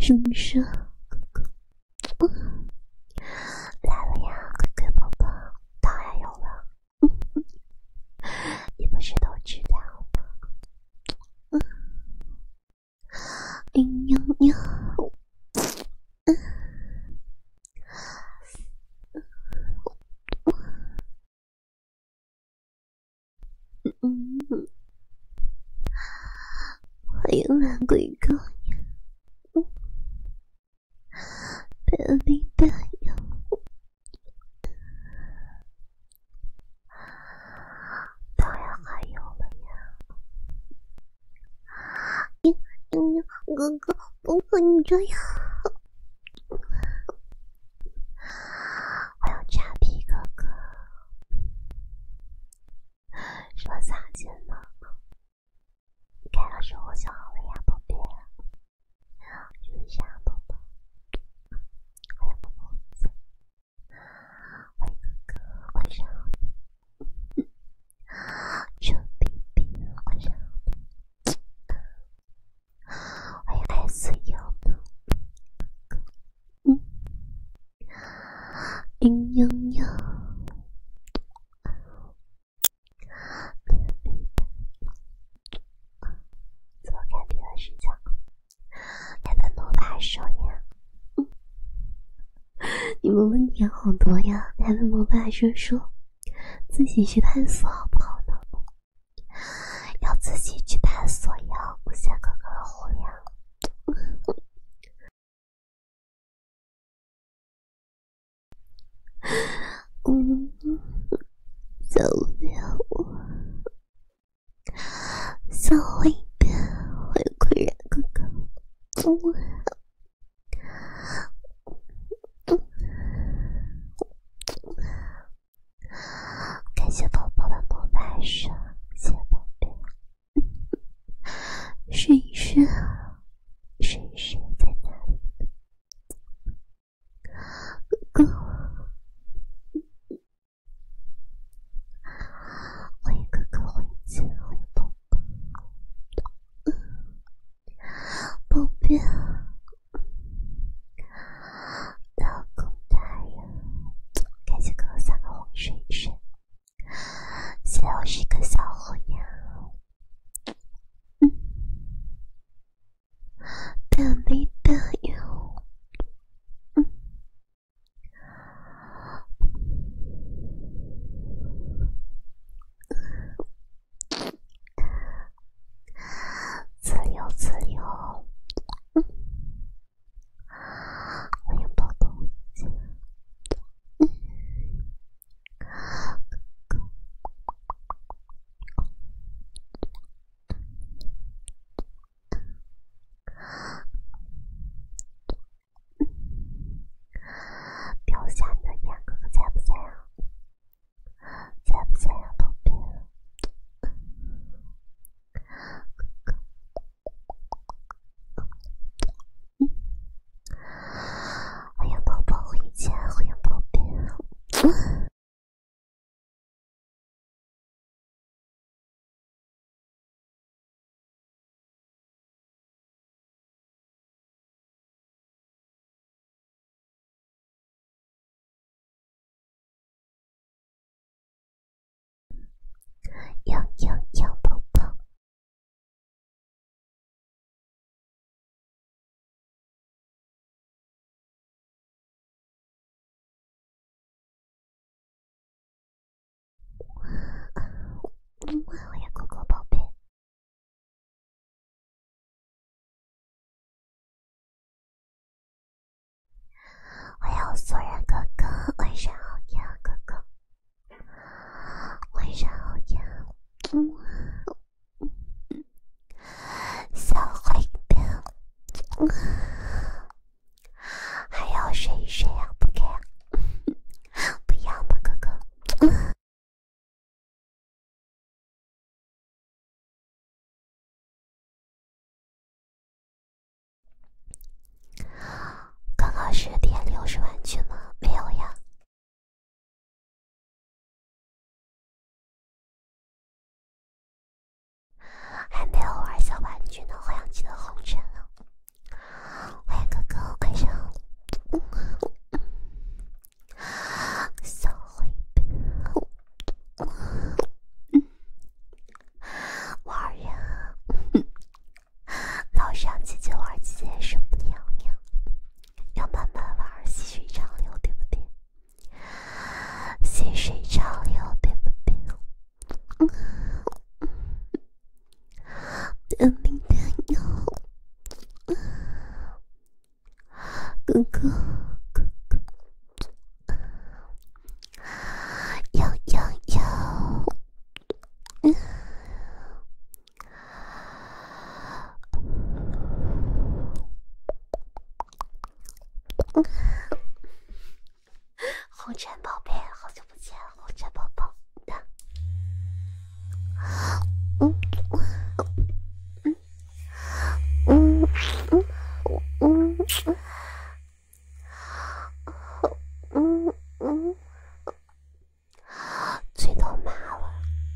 是不是？来了呀，乖乖宝宝，当然有了。你不是都知道吗？喵喵。欢迎蓝鬼哥呀，baby baby，当然还有了呀。哥哥，不可你这样，我要插皮哥哥，是我撒贱呢。开了守护就好了呀，宝贝。就是这样，宝宝。欢迎宝宝，欢迎哥哥，晚上好。小 baby，晚上好。欢迎爱死妖的。嘤嘤。怎么看第二视角？看的魔法手呀！你们问题好多呀！他的魔法师说自己去探索好不好呢？要自己去探索呀！我下哥哥的火呀！小喵，小尾巴，会困扰哥哥。感谢宝宝的魔法师，谢谢宝贝。试一试，试一试在哪里？哥哥，欢迎哥哥回家，欢迎宝宝，宝贝，老公大人，感谢哥哥3个红水水，谢谢我是个小虎呀。大没大哟？自由自由。欢迎宝宝。表下你的眼，哥哥在不在啊？在不在啊，宝贝？欢迎宝宝回家，欢迎宝贝。养宝宝。我也哥哥宝贝。我要索然哥哥，晚上好呀，哥哥。晚上好呀。 红尘宝贝，好久不见，红尘宝宝。嘴都麻了。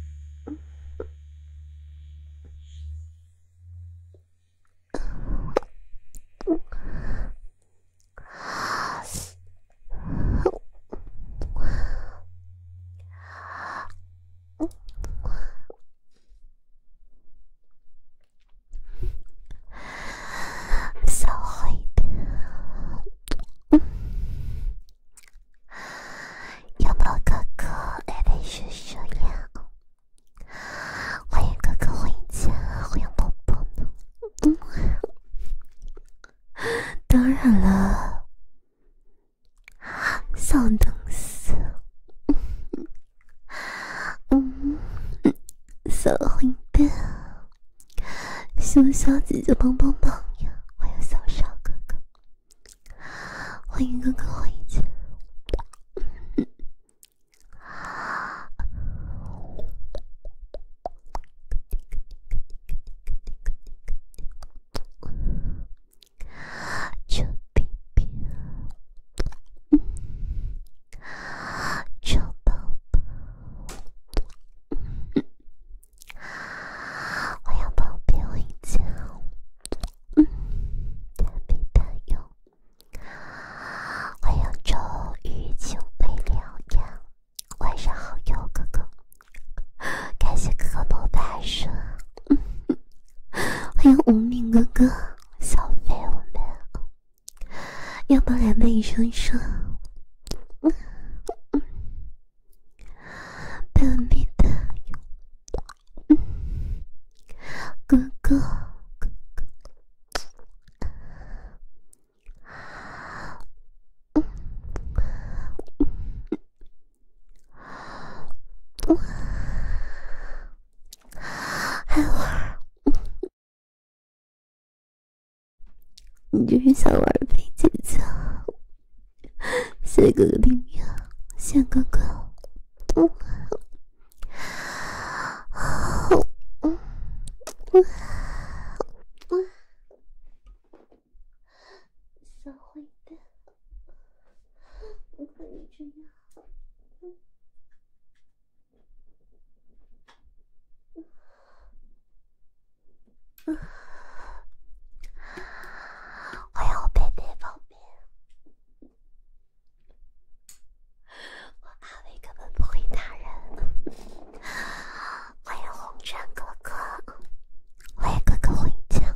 小灰的，要不哥哥来陪叔叔呀？欢迎哥哥回家，欢迎宝宝呢。当然了，小东西，小灰的，熊小姐姐帮帮忙呀！欢迎小少哥哥，欢迎哥哥回家。这边边，这宝宝，我要宝贝回家。大悲大勇，欢迎周雨晴未了呀，晚上好哟哥哥，感谢哥哥魔法师，欢迎无名哥哥，小飞我们，要不来背一声声？大悲大勇，哥哥。还玩儿？你就是想玩陪姐姐？谢谢哥哥订阅，谢谢哥哥。小坏蛋，我可以这样。我要贝贝宝贝，我阿伟根本不会打人。欢迎红尘哥哥，欢迎哥哥回家。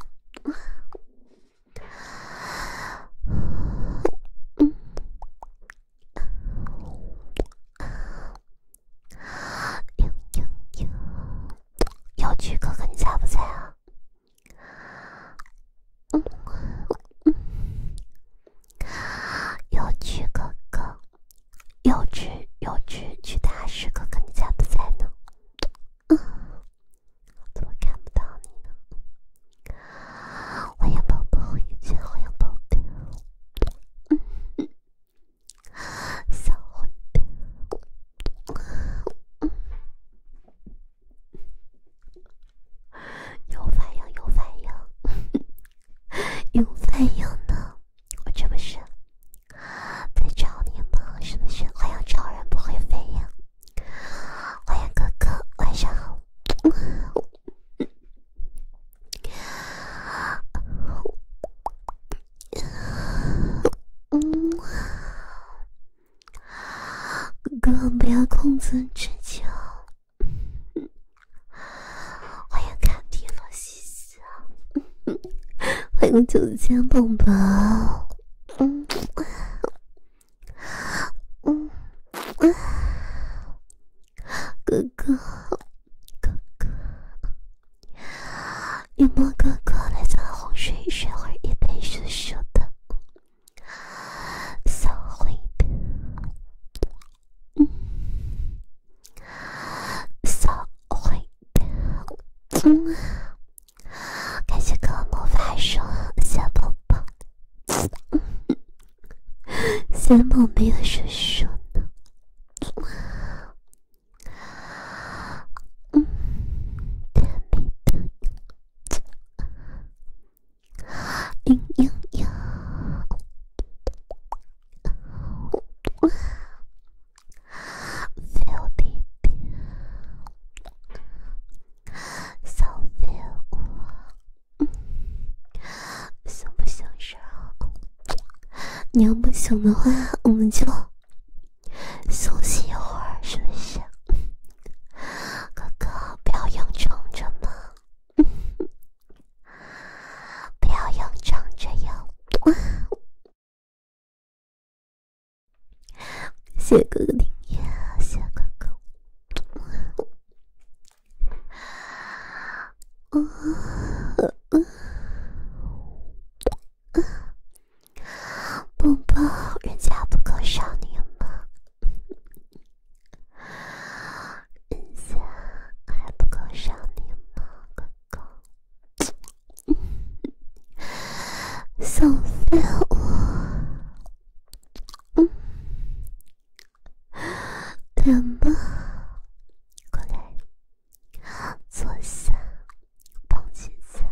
有趣哥哥，你在不在啊？有趣哥哥，幼稚去大师哥哥，你在不在呢？怎么看不到你呢？欢迎宝宝回家，欢迎宝贝，小混蛋，有反应，有反应，有反应呢！我这不是在找你吗？是不是？欢迎超人不会飞呀！欢迎哥哥，晚上好。哥哥不要控制自己啊！欢迎卡迪罗西西啊！欢迎9000宝宝。哥哥，哥哥，有没有哥哥来咱哄睡一睡会儿也陪叔叔的？小灰的，小灰的，感谢哥魔法书，谢宝宝。 小宝贝的叔叔呢？feel 弟弟，小 feel，想不想上？你要不想的话，我们就休息一会儿，是不是？哥哥，不要硬撑着嘛，不要硬撑着呀！谢哥哥订阅，谢哥哥。宝宝，人家不够少你吗？人家还不够少你吗，哥哥？小废物，来吧，过来，坐下，抱起下。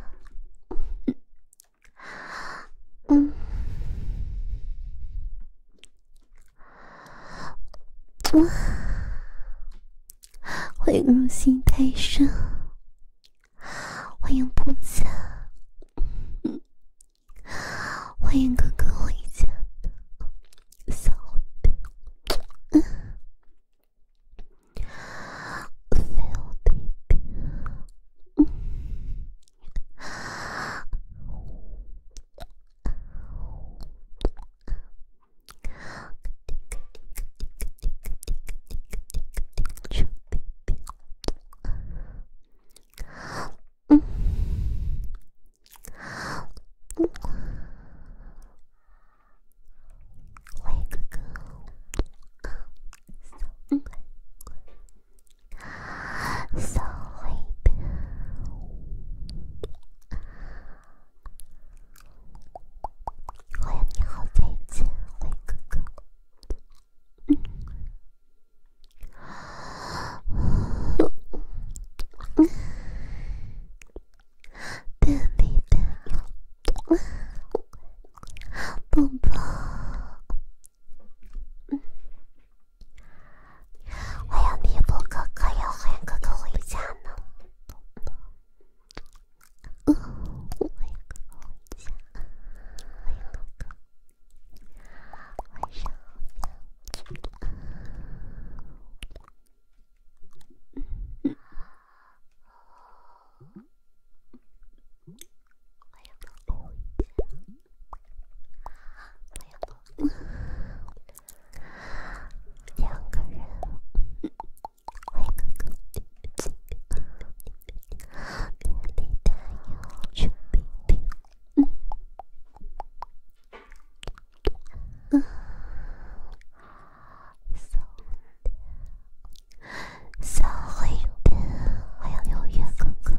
欢迎入戏太深，欢迎不假，欢迎哥哥回家的小混蛋，废物 baby，欢迎哥哥，小灰蛋，欢迎你好再见，灰哥哥。蛋里蛋，宝宝，欢迎弥补哥哥呀，欢迎哥哥回家呢。欢迎哥哥回家，欢迎哥哥，晚上好呀。欢迎哥哥回家，欢迎哥哥。两个人，欢迎哥哥。里带有chuẩn bị冰，小灰蛋，欢迎六月哥哥，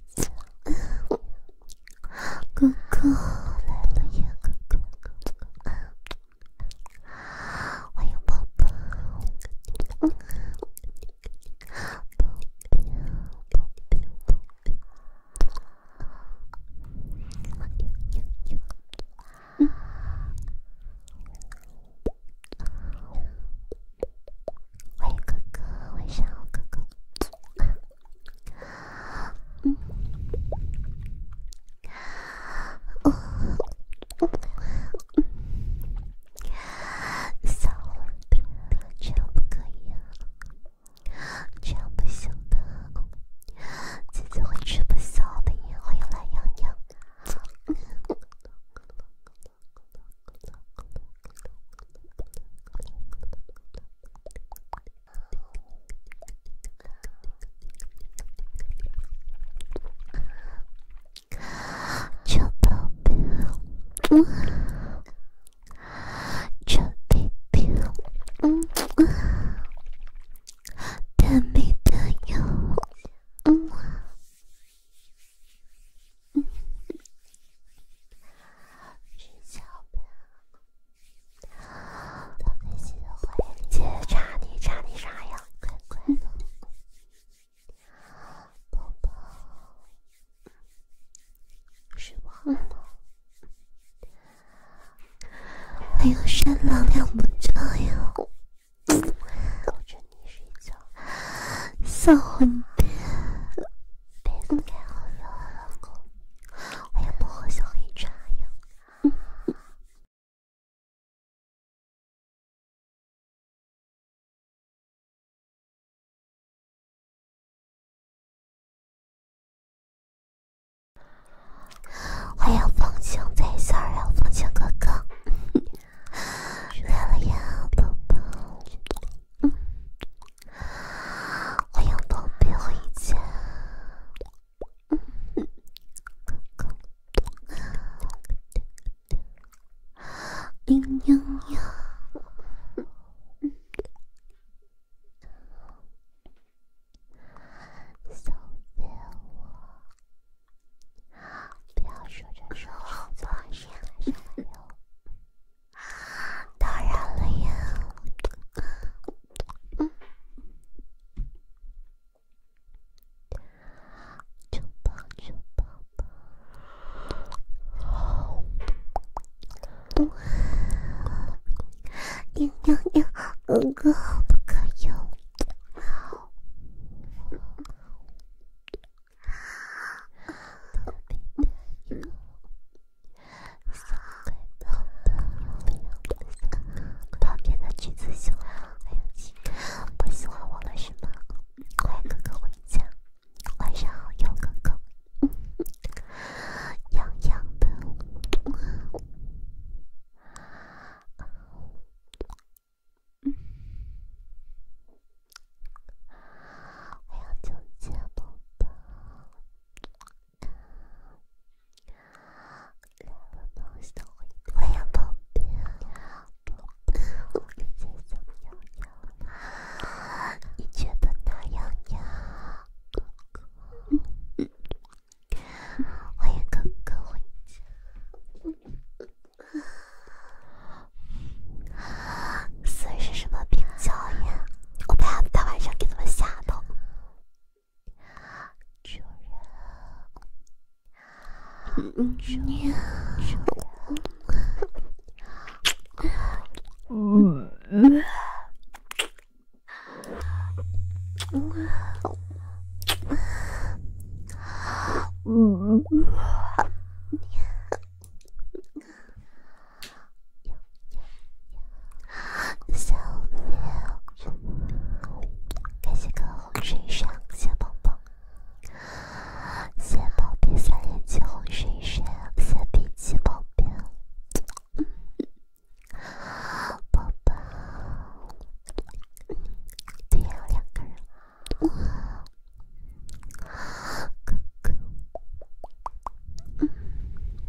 哥哥来了呀，哥哥，欢迎宝宝，宝贝，宝贝，宝贝。欢迎哥哥，晚上好，哥哥。小混蛋，这样不可以啊，这样不行的，姐姐会吃不消的呀。欢迎懒洋洋。这宝贝，这 baby，蛋没蛋哟，睡觉吧， 还有善良两不着呀，搂着你睡觉，小红别，被子盖好了，老公，我也不喝小黑茶呀。欢迎放晴在线儿呀，放晴哥哥来了呀，宝宝。欢迎宝贝回家，哥哥。嘤嘤嘤，小别我，不要说着说着就晚上来哟。当然了呀，就抱就抱抱。嘤嘤嘤，哥哥不可以哦。旁边的橘子喜欢不喜欢我了是吗？欢迎哥哥回家，晚上好，有哥哥，痒痒的。我要救家宝宝。欢迎宝贝，我直接想要要，你觉得哪样呀？欢迎哥哥回家。四是什么病叫呀？我怕大晚上给他们吓到。主人，主人。小别，感谢个洪水上，谢宝宝，谢宝贝3连击洪水上，谢脾气宝贝，宝宝，对呀，2个人，哥哥。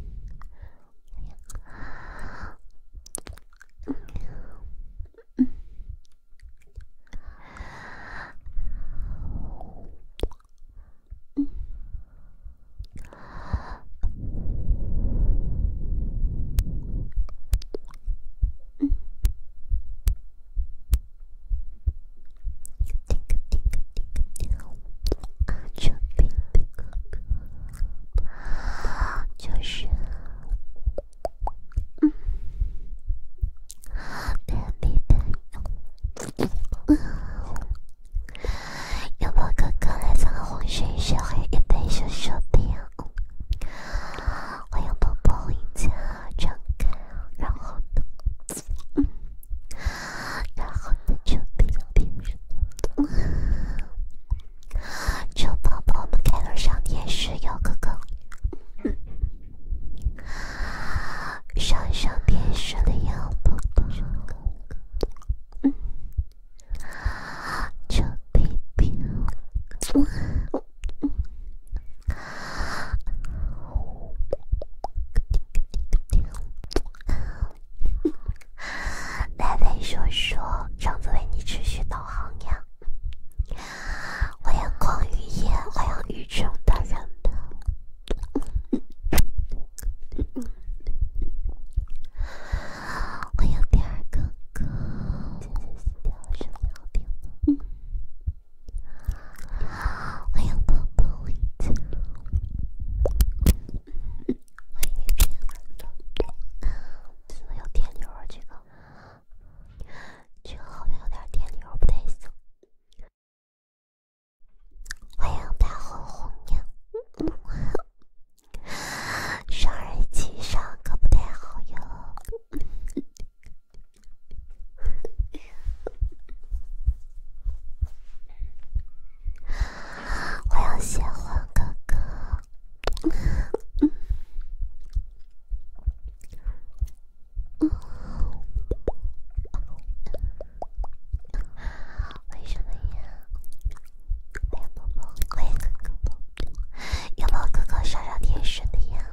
为什么呀？哎呀，宝宝，快哥哥宝，有没有哥哥上上电视的呀？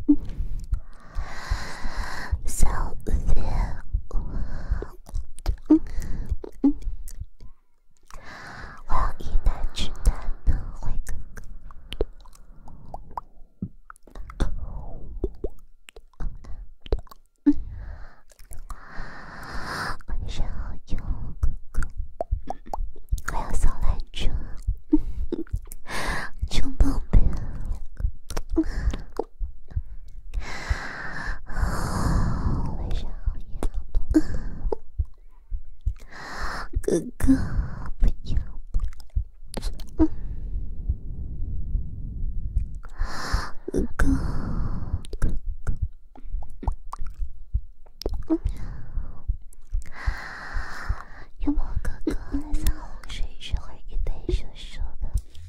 小姐，我要一男之男呢，坏哥哥。晚上好哟，哥哥。我要小蓝车，穷宝贝。晚上好呀，哥哥，不要。哥哥，有没有哥哥撒洪水是会一杯射手的？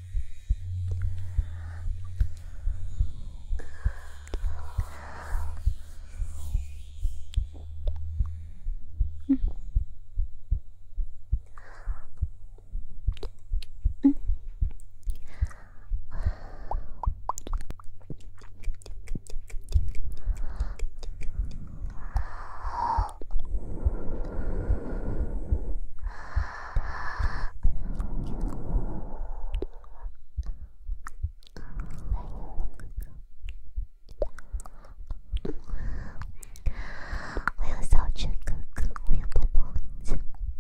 我要小陈哥哥，我要抱抱你。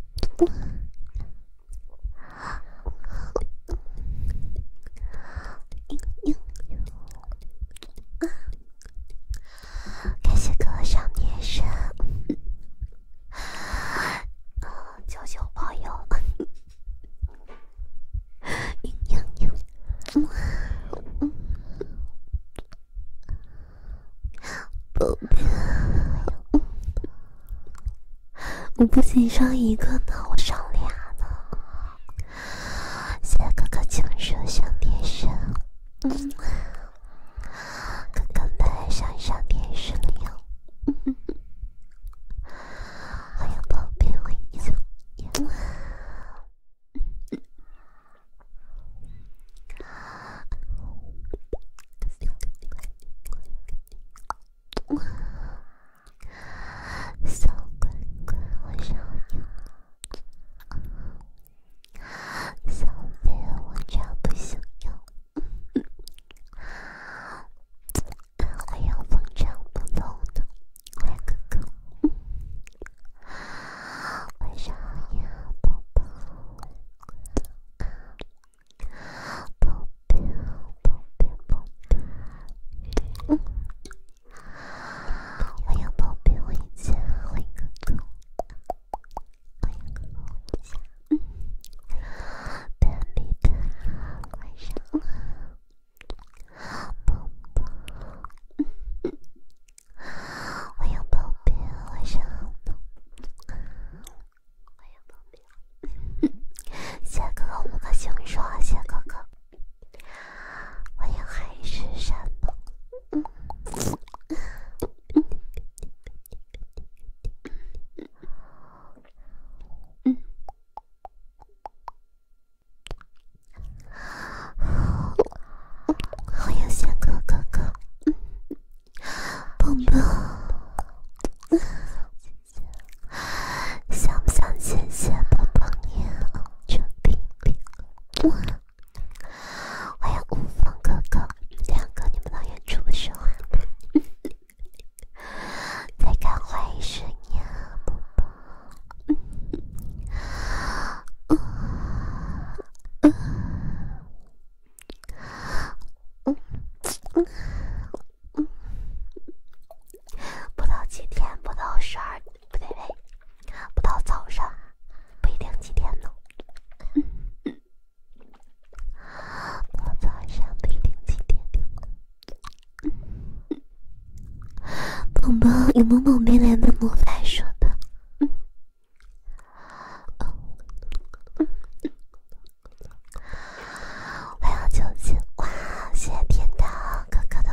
感谢哥哥上电视，九九包邮。宝贝，我不仅上一个呢，我上俩呢。谢谢哥哥强势上电视，哥哥们上电视了。欢迎宝贝回家。小乖乖，晚上好呀。小贝，我这样不想要。欢迎风筝不漏的，乖哥哥。晚上好呀，宝宝。宝贝，宝贝，宝贝。欢迎宝贝回家，欢迎哥哥，欢迎哥哥回家。蛋比蛋，晚上宝宝，欢迎宝贝，晚上好呢。欢迎宝贝，谢哥哥5个星数，谢哥哥。欢迎海誓山盟。欢迎仙哥哥哥，宝宝，想不想谢谢宝宝你这冰冰？欢迎无方哥哥，2个你们老远出不手啊！在干坏事呀，宝宝。不到几天，不到12，不对，不到早上，不一定几天呢。不到早上，不一定几天。宝宝，有没有宝贝来的魔法说的？我要9斤，哇！谢谢天堂哥哥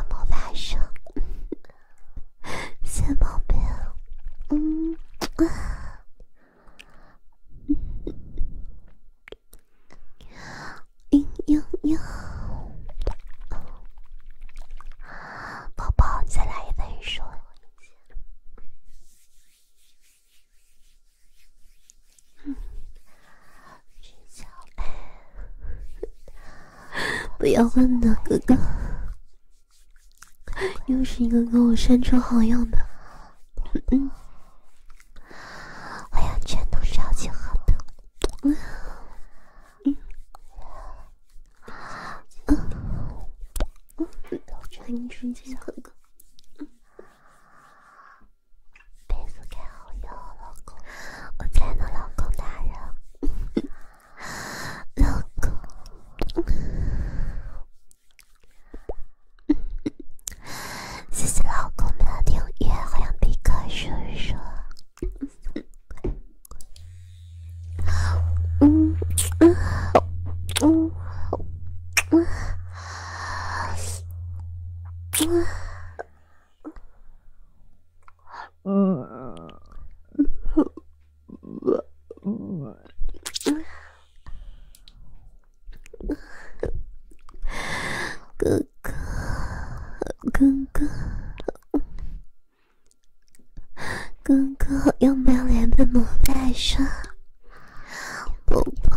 不要问了，哥哥。又是一个给我删除好友的。我要全都烧起好的。你生气，哥哥。杯子盖好药，老公，我才能老公大人。老公，谢谢老公的订阅，欢迎迪克叔叔。哥哥，要不要来本魔法书？宝宝，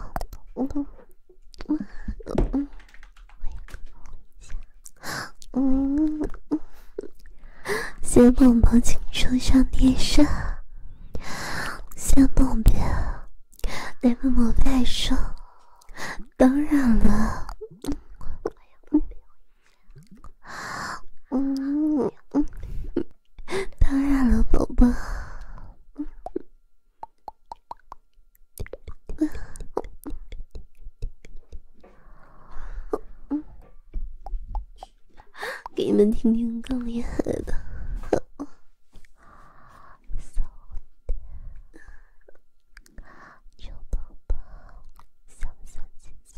谢宝宝请出上电视，谢宝贝，来本魔法书。当然了。当然了，宝宝。给你们听听更厉害的。小宝宝，想不想姐姐？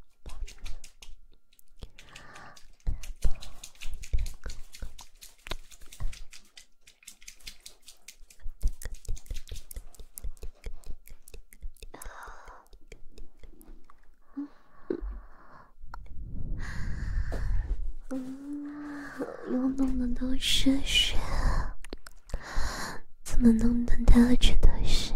又弄得都是血，怎么弄得到处都是？